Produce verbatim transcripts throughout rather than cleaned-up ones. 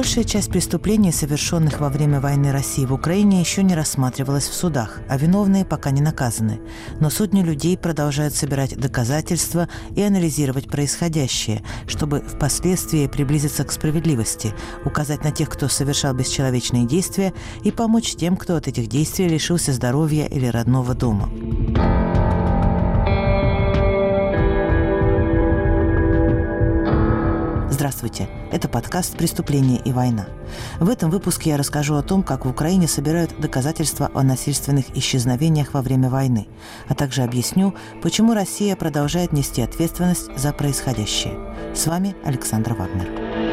Большая часть преступлений, совершенных во время войны России в Украине, еще не рассматривалась в судах, а виновные пока не наказаны. Но сотни людей продолжают собирать доказательства и анализировать происходящее, чтобы впоследствии приблизиться к справедливости, указать на тех, кто совершал бесчеловечные действия, и помочь тем, кто от этих действий лишился здоровья или родного дома. Здравствуйте! Это подкаст «Преступление и война». В этом выпуске я расскажу о том, как в Украине собирают доказательства о насильственных исчезновениях во время войны, а также объясню, почему Россия продолжает нести ответственность за происходящее. С вами Александра Вагнер.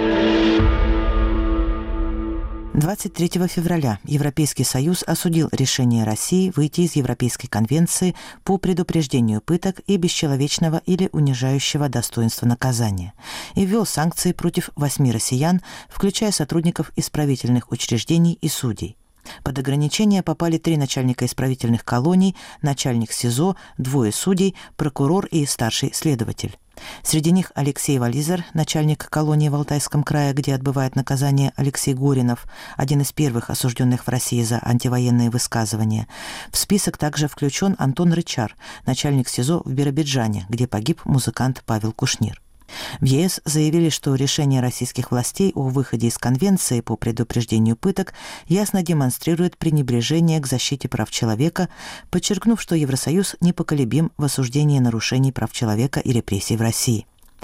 двадцать третьего февраля Европейский Союз осудил решение России выйти из Европейской конвенции по предупреждению пыток и бесчеловечного или унижающего достоинства наказания и ввел санкции против восьми россиян, включая сотрудников исправительных учреждений и судей. Под ограничения попали три начальника исправительных колоний, начальник СИЗО, двое судей, прокурор и старший следователь. Среди них Алексей Вализер, начальник колонии в Алтайском крае, где отбывает наказание Алексей Горинов, один из первых осужденных в России за антивоенные высказывания. В список также включен Антон Рычар, начальник СИЗО в Биробиджане, где погиб музыкант Павел Кушнир. В ЕС заявили, что решение российских властей о выходе из Конвенции по предупреждению пыток ясно демонстрирует пренебрежение к защите прав человека, подчеркнув, что Евросоюз непоколебим в осуждении нарушений прав человека и репрессий в России.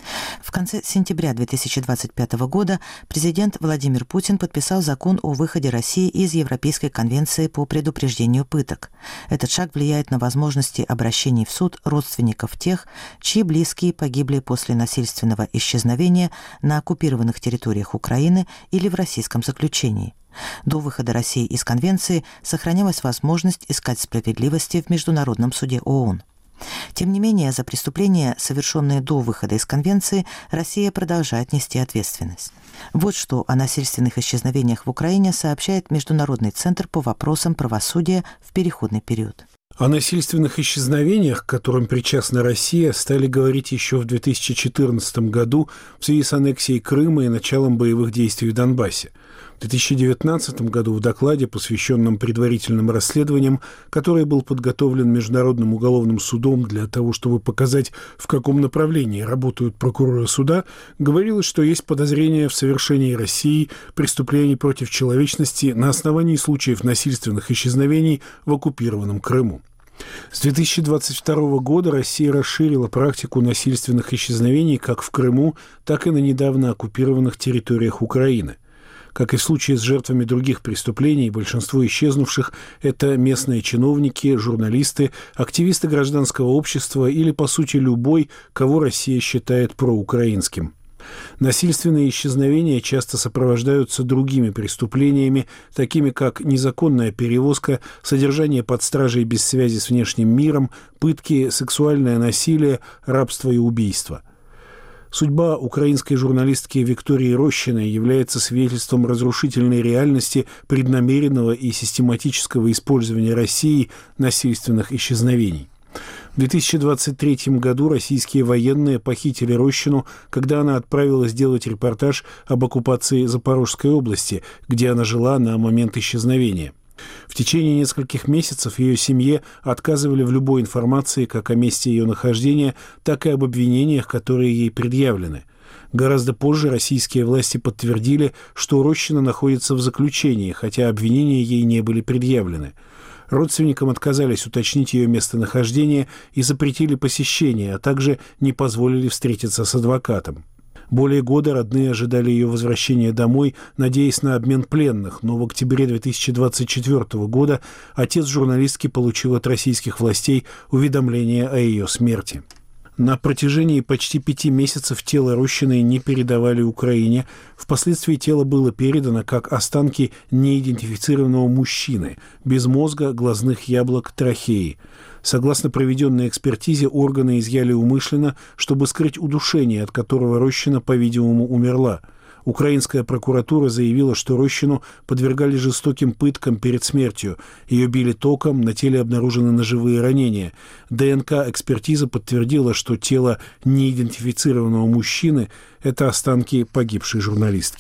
В конце сентября две тысячи двадцать пятого года президент Владимир Путин подписал закон о выходе России из Европейской конвенции по предупреждению пыток. Этот шаг влияет на возможности обращений в суд родственников тех, чьи близкие погибли после насильственного исчезновения на оккупированных территориях Украины или в российском заключении. До выхода России из конвенции сохранялась возможность искать справедливости в Международном суде ООН. Тем не менее, за преступления, совершенные до выхода из Конвенции, Россия продолжает нести ответственность. Вот что о насильственных исчезновениях в Украине сообщает Международный центр по вопросам правосудия в переходный период. О насильственных исчезновениях, к которым причастна Россия, стали говорить еще в две тысячи четырнадцатом году в связи с аннексией Крыма и началом боевых действий в Донбассе. В две тысячи девятнадцатом году в докладе, посвященном предварительным расследованиям, который был подготовлен Международным уголовным судом для того, чтобы показать, в каком направлении работают прокуроры суда, говорилось, что есть подозрения в совершении Россией преступлений против человечности на основании случаев насильственных исчезновений в оккупированном Крыму. С две тысячи двадцать второго года Россия расширила практику насильственных исчезновений как в Крыму, так и на недавно оккупированных территориях Украины. Как и в случае с жертвами других преступлений, большинство исчезнувших – это местные чиновники, журналисты, активисты гражданского общества или, по сути, любой, кого Россия считает проукраинским. Насильственные исчезновения часто сопровождаются другими преступлениями, такими как незаконная перевозка, содержание под стражей без связи с внешним миром, пытки, сексуальное насилие, рабство и убийство. Судьба украинской журналистки Виктории Рощиной является свидетельством разрушительной реальности преднамеренного и систематического использования Россией насильственных исчезновений. В две тысячи двадцать третьем году российские военные похитили Рощину, когда она отправилась делать репортаж об оккупации Запорожской области, где она жила на момент исчезновения. В течение нескольких месяцев ее семье отказывали в любой информации как о месте ее нахождения, так и об обвинениях, которые ей предъявлены. Гораздо позже российские власти подтвердили, что Рощина находится в заключении, хотя обвинения ей не были предъявлены. Родственникам отказались уточнить ее местонахождение и запретили посещение, а также не позволили встретиться с адвокатом. Более года родные ожидали ее возвращения домой, надеясь на обмен пленных, но в октябре две тысячи двадцать четвёртого года отец журналистки получил от российских властей уведомление о ее смерти. На протяжении почти пяти месяцев тело Рощиной не передавали Украине. Впоследствии тело было передано как останки неидентифицированного мужчины, без мозга, глазных яблок, трахеи. Согласно проведенной экспертизе, органы изъяли умышленно, чтобы скрыть удушение, от которого Рощина, по-видимому, умерла. Украинская прокуратура заявила, что Рощину подвергали жестоким пыткам перед смертью. Ее били током, на теле обнаружены ножевые ранения. ДНК-экспертиза подтвердила, что тело неидентифицированного мужчины – это останки погибшей журналистки.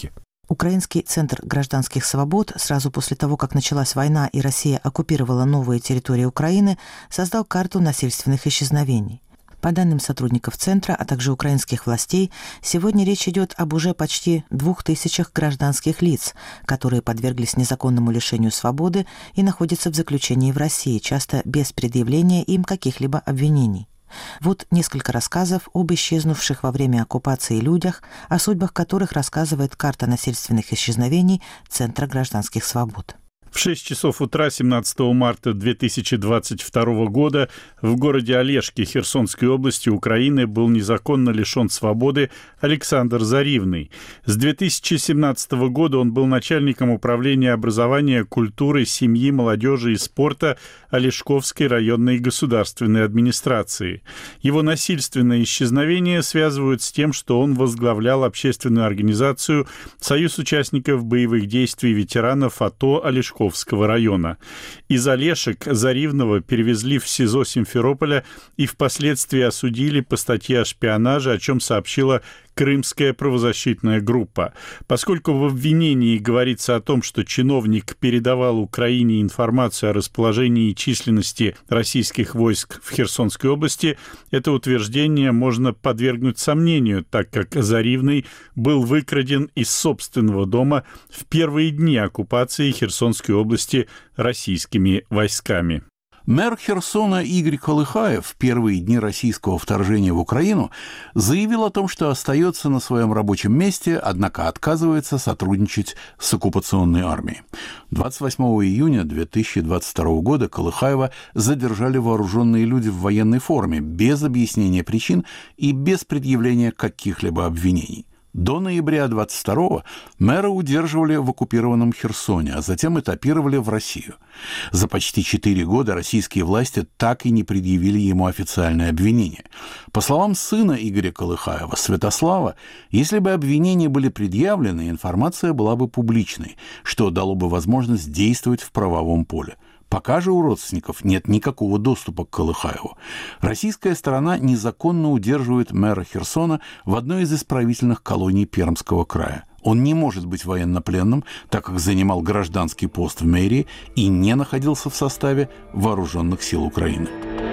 Украинский центр гражданских свобод сразу после того, как началась война и Россия оккупировала новые территории Украины, создал карту насильственных исчезновений. По данным сотрудников центра, а также украинских властей, сегодня речь идет об уже почти двух тысячах гражданских лиц, которые подверглись незаконному лишению свободы и находятся в заключении в России, часто без предъявления им каких-либо обвинений. Вот несколько рассказов об исчезнувших во время оккупации людях, о судьбах которых рассказывает карта насильственных исчезновений Центра гражданских свобод. В шесть часов утра семнадцатого марта две тысячи двадцать второго года в городе Олешки Херсонской области Украины был незаконно лишен свободы Александр Заривный. С две тысячи семнадцатого года он был начальником управления образования, культуры, семьи, молодежи и спорта Олешковской районной государственной администрации. Его насильственное исчезновение связывают с тем, что он возглавлял общественную организацию «Союз участников боевых действий ветеранов АТО Олешковского района. Из Олешек Заривного перевезли в СИЗО Симферополя и впоследствии осудили по статье о шпионаже, о чем сообщила Крымская правозащитная группа. Поскольку в обвинении говорится о том, что чиновник передавал Украине информацию о расположении и численности российских войск в Херсонской области, это утверждение можно подвергнуть сомнению, так как Заривный был выкраден из собственного дома в первые дни оккупации Херсонской области российскими войсками. Мэр Херсона Игорь Колыхаев в первые дни российского вторжения в Украину заявил о том, что остается на своем рабочем месте, однако отказывается сотрудничать с оккупационной армией. двадцать восьмого июня две тысячи двадцать второго года Колыхаева задержали вооруженные люди в военной форме, без объяснения причин и без предъявления каких-либо обвинений. До ноября двадцать второго мэра удерживали в оккупированном Херсоне, а затем этапировали в Россию. За почти четыре года российские власти так и не предъявили ему официальное обвинение. По словам сына Игоря Колыхаева, Святослава, если бы обвинения были предъявлены, информация была бы публичной, что дало бы возможность действовать в правовом поле. Пока же у родственников нет никакого доступа к Колыхаеву. Российская сторона незаконно удерживает мэра Херсона в одной из исправительных колоний Пермского края. Он не может быть военнопленным, так как занимал гражданский пост в мэрии и не находился в составе вооруженных сил Украины.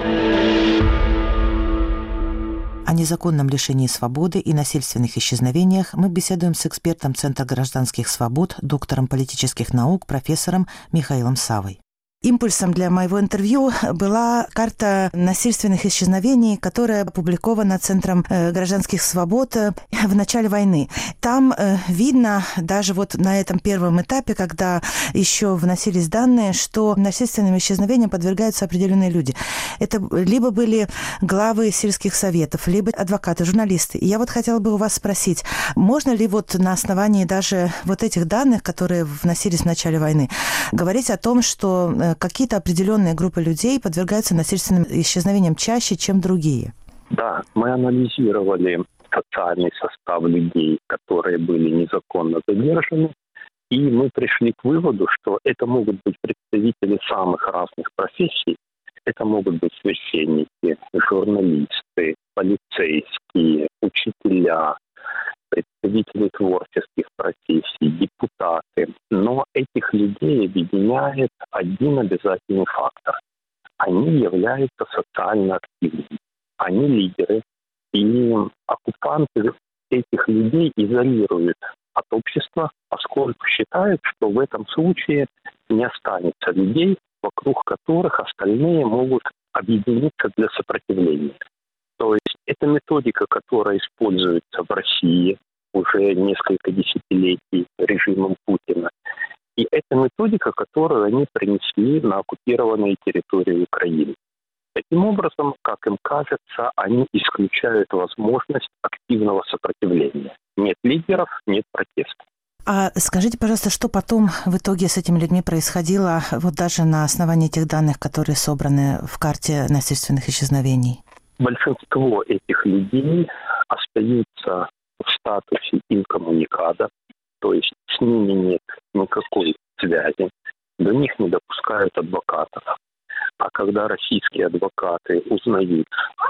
О незаконном лишении свободы и насильственных исчезновениях мы беседуем с экспертом Центра гражданских свобод, доктором политических наук, профессором Михаилом Савой. Импульсом для моего интервью была карта насильственных исчезновений, которая опубликована Центром гражданских свобод в начале войны. Там видно, даже вот на этом первом этапе, когда еще вносились данные, что насильственным исчезновениям подвергаются определенные люди. Это либо были главы сельских советов, либо адвокаты, журналисты. И я вот хотела бы у вас спросить, можно ли вот на основании даже вот этих данных, которые вносились в начале войны, говорить о том, что какие-то определенные группы людей подвергаются насильственным исчезновениям чаще, чем другие? Да, мы анализировали социальный состав людей, которые были незаконно задержаны, и мы пришли к выводу, что это могут быть представители самых разных профессий. Это могут быть священники, журналисты, полицейские, учителя, представители творческих профессий, депутаты. Но этих людей объединяет один обязательный фактор. Они являются социально активными. Они лидеры. И оккупанты этих людей изолируют от общества, поскольку считают, что в этом случае не останется людей, вокруг которых остальные могут объединиться для сопротивления. То есть это методика, которая используется в России уже несколько десятилетий режимом Путина. И это методика, которую они принесли на оккупированные территории Украины. Таким образом, как им кажется, они исключают возможность активного сопротивления. Нет лидеров, нет протеста. А скажите, пожалуйста, что потом в итоге с этими людьми происходило, вот даже на основании тех данных, которые собраны в карте насильственных исчезновений? Большинство этих людей остаются в статусе инкоммуникада, то есть с ними нет никакой связи, до них не допускают адвокатов. А когда российские адвокаты узнают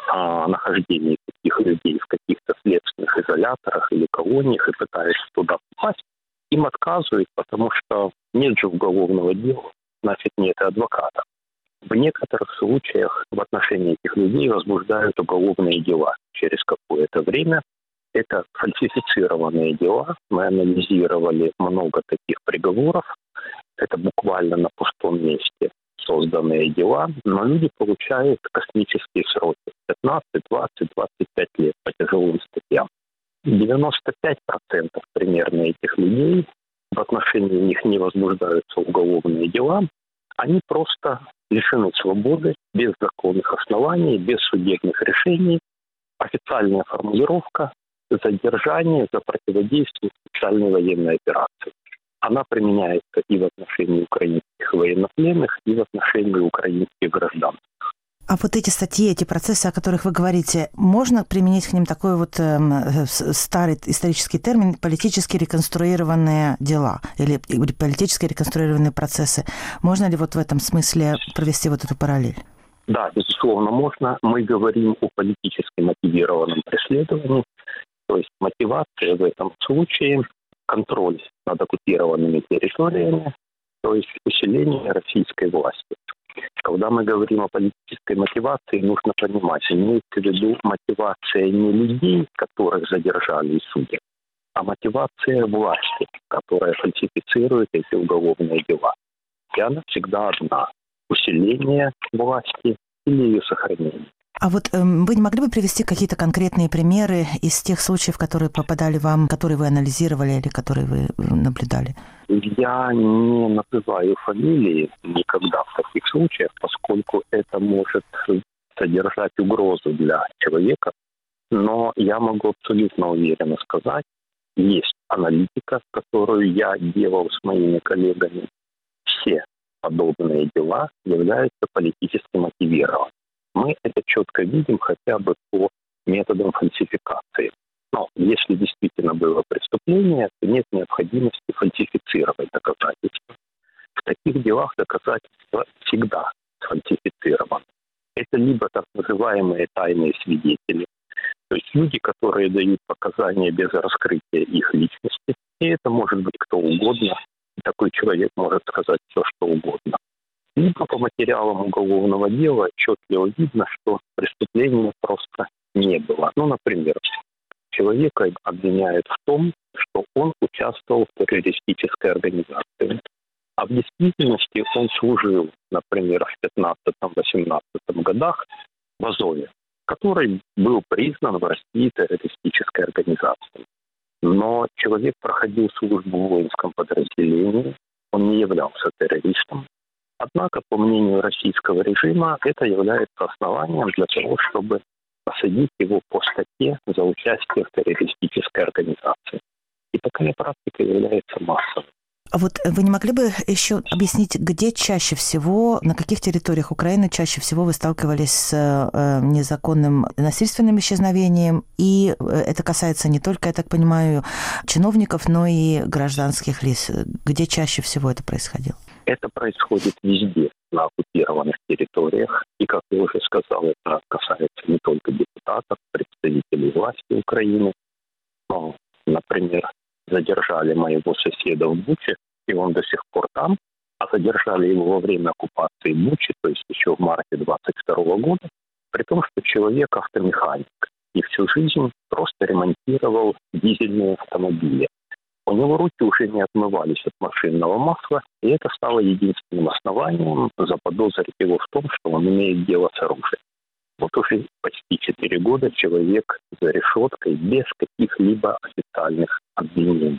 о нахождении таких людей в каких-то следственных изоляторах или колониях и пытаются туда попасть, им отказывают, потому что нет же уголовного дела, значит, нет адвоката. В некоторых случаях в отношении этих людей возбуждают уголовные дела через какое-то время. Это фальсифицированные дела. Мы анализировали много таких приговоров. Это буквально на пустом месте созданные дела, но люди получают космические сроки пятнадцать, двадцать, двадцать пять лет по тяжелым статьям. девяносто пять процентов примерно этих людей, в отношении них не возбуждаются уголовные дела, они просто лишены свободы без законных оснований, без судебных решений. Официальная формулировка – задержание за противодействие специальной военной операции. Она применяется и в отношении украинских военнопленных, и в отношении украинских граждан. А вот эти статьи, эти процессы, о которых вы говорите, можно применить к ним такой вот э, старый исторический термин «политически реконструированные дела» или, или «политически реконструированные процессы». Можно ли вот в этом смысле провести вот эту параллель? Да, безусловно, можно. Мы говорим о политически мотивированном преследовании, то есть мотивация в этом случае – контроль над оккупированными территориями, то есть усиление российской власти. Когда мы говорим о политической мотивации, нужно понимать, имеется в виду мотивация не людей, которых задержали и судят, а мотивация власти, которая фальсифицирует эти уголовные дела. И она всегда одна – усиление власти или ее сохранение. А вот э, вы не могли бы привести какие-то конкретные примеры из тех случаев, которые попадали вам, которые вы анализировали или которые вы наблюдали? Я не называю фамилии никогда в таких случаях, поскольку это может содержать угрозу для человека. Но я могу абсолютно уверенно сказать, есть аналитика, которую я делал с моими коллегами. Все подобные дела являются политически мотивированными. Мы это четко видим хотя бы по методам фальсификации. Но если действительно было преступление, то нет необходимости фальсифицировать доказательства. В таких делах доказательства всегда сфальсифицированы. Это либо так называемые тайные свидетели, то есть люди, которые дают показания без раскрытия их личности, и это может быть кто угодно, и такой человек может сказать все, что угодно. Либо по материалам уголовного дела отчетливо видно, что преступления просто не было. Ну, например, человека обвиняют в том, что он участвовал в террористической организации. А в действительности он служил, например, в пятнадцатом-восемнадцатом годах в Азове, который был признан в России террористической организацией. Но человек проходил службу в воинском подразделении, он не являлся террористом. Однако, по мнению российского режима, это является основанием для того, чтобы посадить его по статье за участие в террористической организации. И такая практика является массовой. А вот вы не могли бы еще объяснить, где чаще всего, на каких территориях Украины чаще всего вы сталкивались с э, незаконным насильственным исчезновением? И это касается не только, я так понимаю, чиновников, но и гражданских лиц. Где чаще всего это происходило? Это происходит везде, на оккупированных территориях. И, как я уже сказал, это касается не только депутатов, представителей власти Украины. Но, например, задержали моего соседа в Буче, и он до сих пор там, а задержали его во время оккупации Бучи, то есть еще в марте двадцать второго года, при том, что человек автомеханик и всю жизнь просто ремонтировал дизельные автомобили. У него руки уже не отмывались от машинного масла, и это стало единственным основанием заподозрить его в том, что он имеет дело с оружием. Вот уже почти четыре года человек за решеткой без каких-либо официальных обвинений.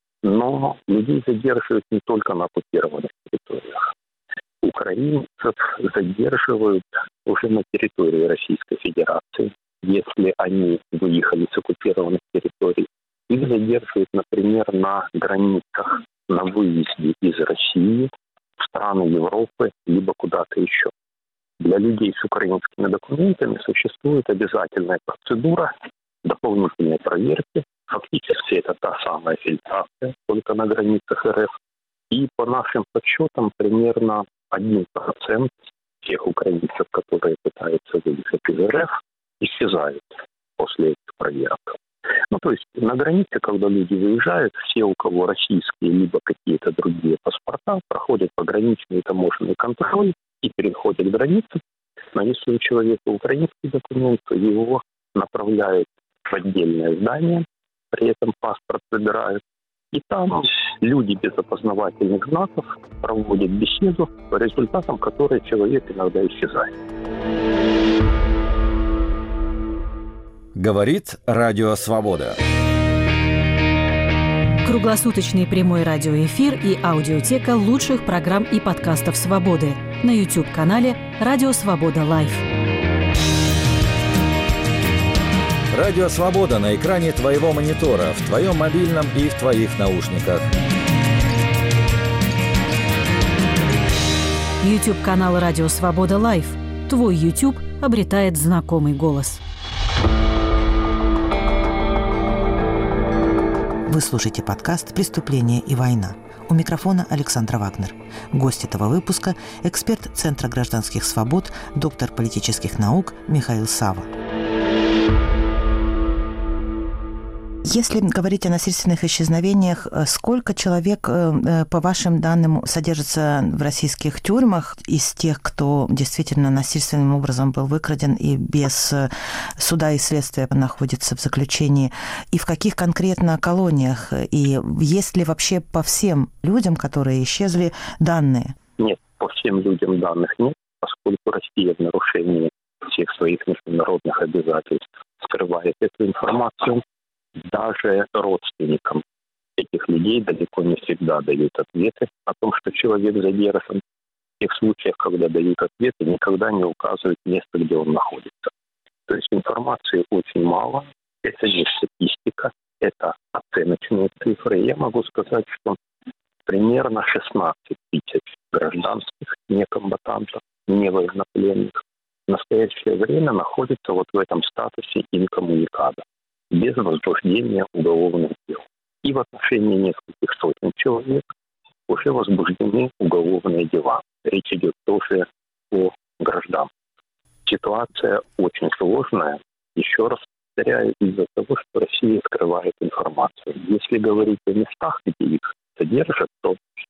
Но людей задерживают не только на оккупированных территориях. Украинцев задерживают уже на территории Российской Федерации, если они выехали с оккупированных территорий. Их задерживают, например, на границах, на выезде из России в страны Европы, либо куда-то еще. Для людей с украинскими документами существует обязательная процедура дополнительной проверки. Фактически это та самая фильтрация, только на границах РФ. И по нашим подсчетам примерно один процент тех украинцев, которые пытаются выехать из РФ, исчезают после этих проверок. Ну, то есть На границе, когда люди выезжают, все, у кого российские либо какие-то другие паспорта, проходят пограничный таможенный контроль и переходят границу. Но если у человека украинский документ, то его направляют в отдельное здание, при этом паспорт выбирают. И там люди без опознавательных знаков проводят беседу, по результатам которой человек иногда исчезает. Говорит Радио Свобода. Круглосуточный прямой радиоэфир и аудиотека лучших программ и подкастов «Свободы» на YouTube-канале «Радио Свобода Лайв». Радио Свобода на экране твоего монитора, в твоем мобильном и в твоих наушниках. YouTube-канал «Радио Свобода Лайв». Твой YouTube обретает знакомый голос. Вы слушаете подкаст «Преступление и война». У микрофона Александра Вагнер. Гость этого выпуска – эксперт Центра гражданских свобод, доктор политических наук Михаил Сава. Если говорить о насильственных исчезновениях, сколько человек, по вашим данным, содержится в российских тюрьмах из тех, кто действительно насильственным образом был выкраден и без суда и следствия находится в заключении? И в каких конкретно колониях? И есть ли вообще по всем людям, которые исчезли, данные? Нет, по всем людям данных нет, поскольку Россия в нарушении всех своих международных обязательств скрывает эту информацию. Даже родственникам этих людей далеко не всегда дают ответы о том, что человек задержан. В тех случаях, когда дают ответы, никогда не указывают место, где он находится. То есть информации очень мало. Это не статистика, это оценочные цифры. Я могу сказать, что примерно шестнадцать тысяч гражданских некомбатантов, не военнопленных, в настоящее время находятся вот в этом статусе инкоммуникада, без возбуждения уголовных дел. И в отношении нескольких сотен человек уже возбуждены уголовные дела. Речь идет тоже о гражданах. Ситуация очень сложная. Еще раз повторяю, из-за того, что Россия скрывает информацию. Если говорить о местах, где их содержат, то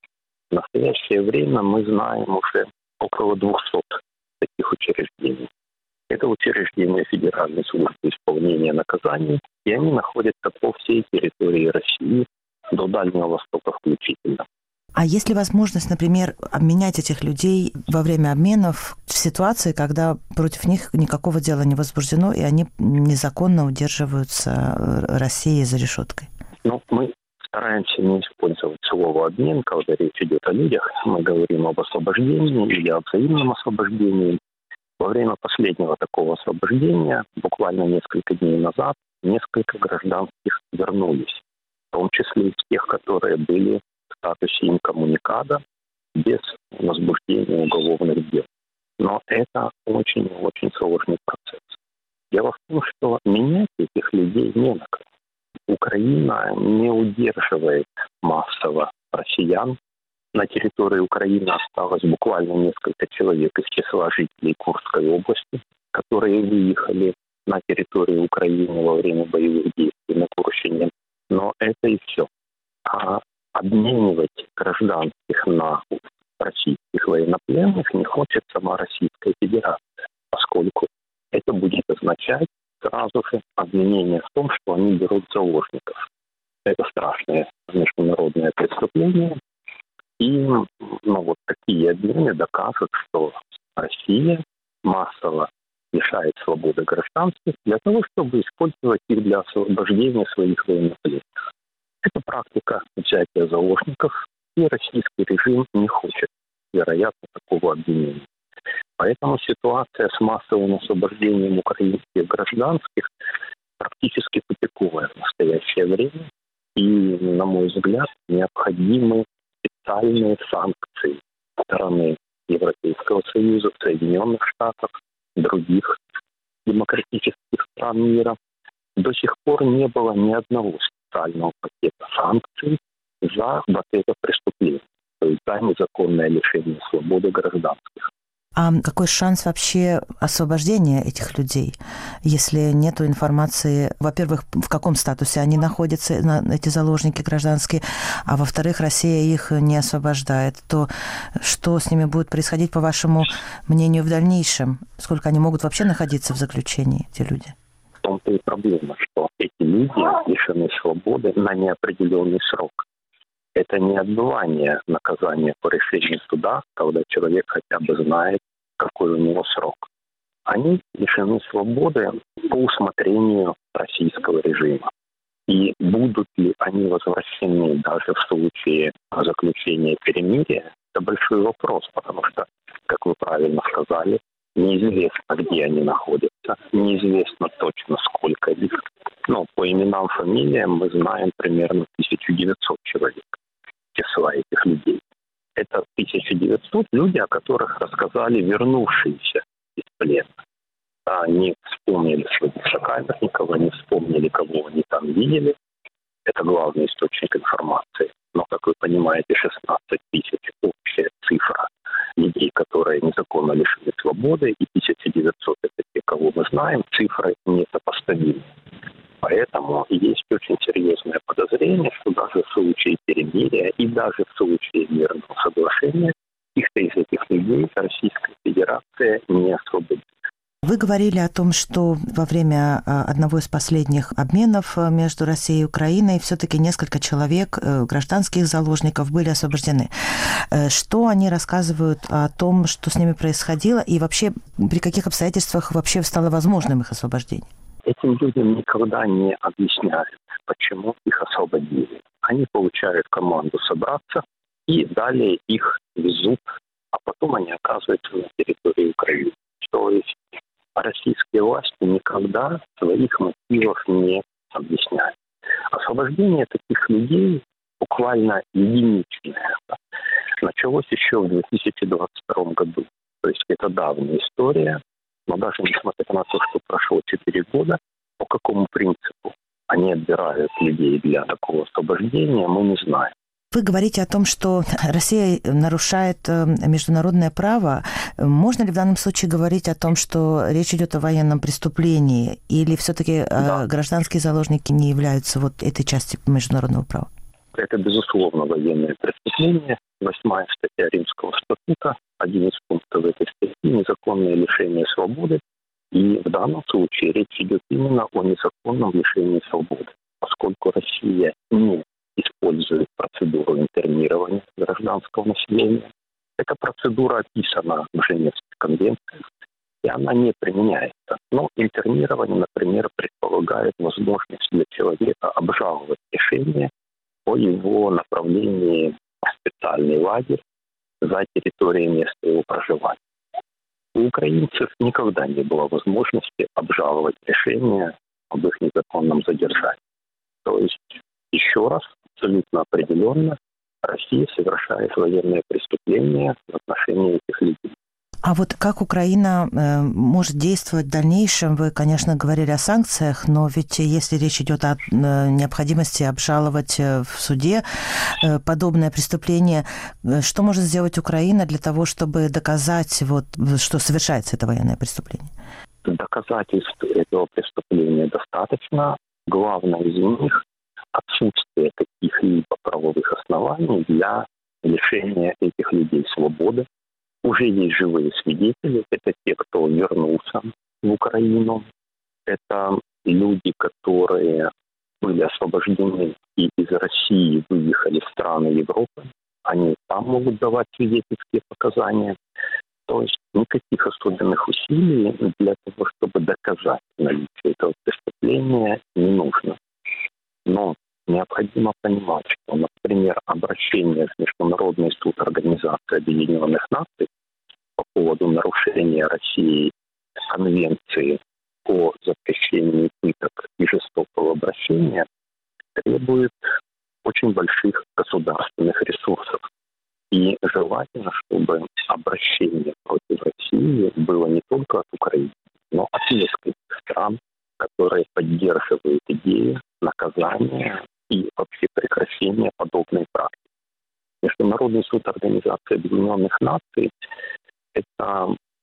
в настоящее время мы знаем уже около двухсот таких учреждений. Это учреждения Федеральной службы исполнения наказаний, и они находятся по всей территории России, до Дальнего Востока включительно. А есть ли возможность, например, обменять этих людей во время обменов в ситуации, когда против них никакого дела не возбуждено, и они незаконно удерживаются Россией за решеткой? Ну, мы стараемся не использовать слово «обмен», когда речь идет о людях. Мы говорим об освобождении или о взаимном освобождении. Во время последнего такого освобождения, буквально несколько дней назад, несколько гражданских вернулись, в том числе из тех, которые были в статусе инкоммуникада без возбуждения уголовных дел. Но это очень-очень сложный процесс. Дело в том, что менять этих людей не на кого. Украина не удерживает массово россиян. На территории Украины осталось буквально несколько человек из числа жителей Курской области, которые выехали на территорию Украины во время боевых действий на Курщине. Но это и все. А обменивать гражданских на российских военнопленных не хочет сама Российская Федерация, поскольку это будет означать сразу же обвинение в том, что они берут заложников. Это страшное международное преступление. И ну, вот такие обмены доказывают, что Россия массово лишает свободы гражданских для того, чтобы использовать их для освобождения своих военнопленных. Это практика взятия заложников, и российский режим не хочет, вероятно, такого обвинения. Поэтому ситуация с массовым освобождением украинских гражданских практически тупиковая в настоящее время. И, на мой взгляд, необходимы специальные санкции стороны Европейского Союза, Соединенных Штатов, других демократических стран мира. До сих пор не было ни одного специального пакета санкций за вот это преступление, то есть за незаконное лишение свободы гражданских. А какой шанс вообще освобождения этих людей, если нет информации, во-первых, в каком статусе они находятся, эти заложники гражданские, а во-вторых, Россия их не освобождает, то что с ними будет происходить, по вашему мнению, в дальнейшем? Сколько они могут вообще находиться в заключении, эти люди? В том-то и проблема, что эти люди лишены свободы на неопределенный срок. Это не отбывание наказания по решению суда, когда человек хотя бы знает, какой у него срок. Они лишены свободы по усмотрению российского режима. И будут ли они возвращены даже в случае заключения перемирия, это большой вопрос, потому что, как вы правильно сказали, неизвестно, где они находятся, неизвестно точно, сколько их. Но по именам, фамилиям мы знаем примерно тысяча девятьсот человек. Числа этих людей. Это тысяча девятьсот люди, о которых рассказали вернувшиеся из плена. Они вспомнили своих сокамерников, они вспомнили, кого они там видели. Это главный источник информации. Но, как вы понимаете, шестнадцать тысяч – общая цифра людей, которые незаконно лишены свободы, и тысяча девятьсот – это те, кого мы знаем, цифры несопоставимы. Поэтому есть очень серьезное подозрение, что даже в случае перемирия и даже в случае мирного соглашения каких-то из этих людей Российская Федерация не освободит. Вы говорили о том, что во время одного из последних обменов между Россией и Украиной все-таки несколько человек, гражданских заложников, были освобождены. Что они рассказывают о том, что с ними происходило, и вообще при каких обстоятельствах вообще стало возможным их освобождение? Этим людям никогда не объясняют, почему их освободили. Они получают команду собраться, и далее их везут, а потом они оказываются на территории Украины. То есть российские власти никогда своих мотивов не объясняют. Освобождение таких людей буквально единичное. Началось еще в две тысячи двадцать втором году. То есть это давняя история. Но даже несмотря на то, что прошло четыре года, по какому принципу они отбирают людей для такого освобождения, мы не знаем. Вы говорите о том, что Россия нарушает международное право. Можно ли в данном случае говорить о том, что речь идет о военном преступлении, или все-таки да. гражданские заложники не являются вот этой частью международного права? Это, безусловно, военное преступление. Восьмая статья Римского статута, один из пунктов этой статьи – незаконное лишение свободы. И в данном случае речь идет именно о незаконном лишении свободы, поскольку Россия не использует процедуру интернирования гражданского населения. Эта процедура описана в Женевской конвенции, и она не применяется. Но интернирование, например, предполагает возможность для человека обжаловать решение по его направлению в специальный лагерь за территорией места его проживания. У украинцев никогда не было возможности обжаловать решение об их незаконном задержании. То есть, еще раз, абсолютно определенно, Россия совершает военное преступление в отношении этих людей. А вот как Украина э, может действовать в дальнейшем? Вы, конечно, говорили о санкциях, но ведь если речь идет о э, необходимости обжаловать э, в суде э, подобное преступление, э, что может сделать Украина для того, чтобы доказать, вот, что совершается это военное преступление? Доказательств этого преступления достаточно. Главное из них – отсутствие каких-либо правовых оснований для лишения этих людей свободы. Уже есть живые свидетели, это те, кто вернулся в Украину, это люди, которые были освобождены и из России выехали в страны Европы, они там могут давать свидетельские показания. То есть никаких особенных усилий для того, чтобы доказать наличие этого преступления, не нужно. Но необходимо понимать, что, например, обращение в Международный суд Организации Объединенных Наций по поводу нарушения России Конвенции о запрещении пыток и жестокого обращения требует очень больших государственных ресурсов. И желательно, чтобы обращение против России было не только от Украины, но от нескольких стран, которые поддерживают идею наказания и вообще прекращения подобной практики. Международный суд Организации Объединенных Наций – это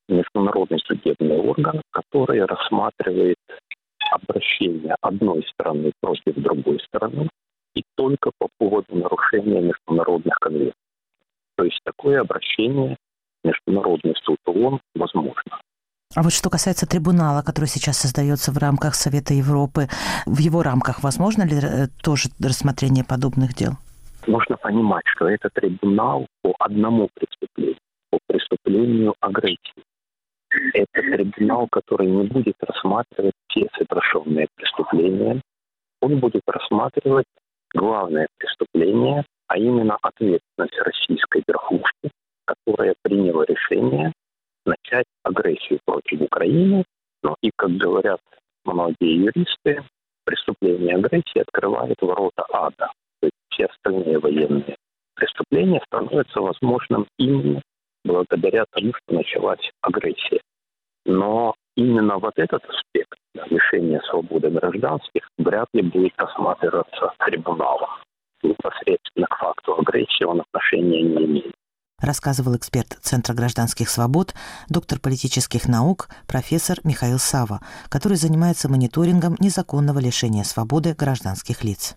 рассматривает обращение одной стороны против другой стороны и только по поводу нарушения международных конвенций. То есть такое обращение в Международный суд ООН возможно. А вот что касается трибунала, который сейчас создается в рамках Совета Европы, в его рамках возможно ли тоже рассмотрение подобных дел? Нужно понимать, что это трибунал по одному преступлению, по преступлению агрессии. Это трибунал, который не будет рассматривать все совершенные преступления. Он будет рассматривать главное преступление, а именно ответственность российской верхушки, которая приняла решение начать агрессию против Украины. Но и, как говорят многие юристы, преступление агрессии открывает ворота ада. То есть все остальные военные преступления становятся возможным именно благодаря тому, что началась агрессия. Но именно вот этот аспект лишения свободы гражданских вряд ли будет рассматриваться трибуналом. Непосредственно к факту агрессии он отношения не имеет. Рассказывал эксперт Центра гражданских свобод, доктор политических наук, профессор Михаил Сава, который занимается мониторингом незаконного лишения свободы гражданских лиц.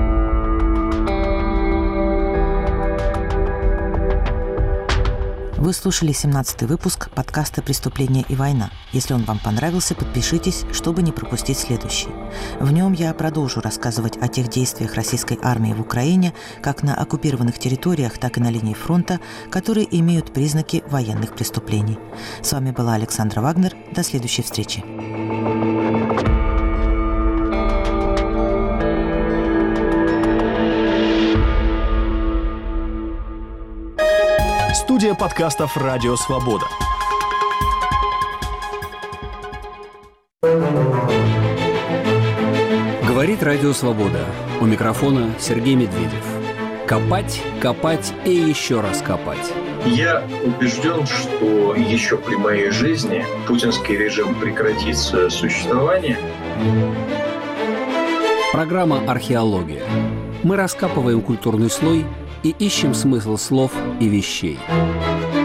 Вы слушали семнадцатый выпуск подкаста «Преступление и война». Если он вам понравился, подпишитесь, чтобы не пропустить следующий. В нем я продолжу рассказывать о тех действиях российской армии в Украине, как на оккупированных территориях, так и на линии фронта, которые имеют признаки военных преступлений. С вами была Александра Вагнер. До следующей встречи. Студия подкастов «Радио Свобода». Говорит «Радио Свобода». У микрофона Сергей Медведев. Копать, копать и еще раз копать. Я убежден, что еще при моей жизни путинский режим прекратит свое существование. Программа «Археология». Мы раскапываем культурный слой и ищем смысл слов и вещей.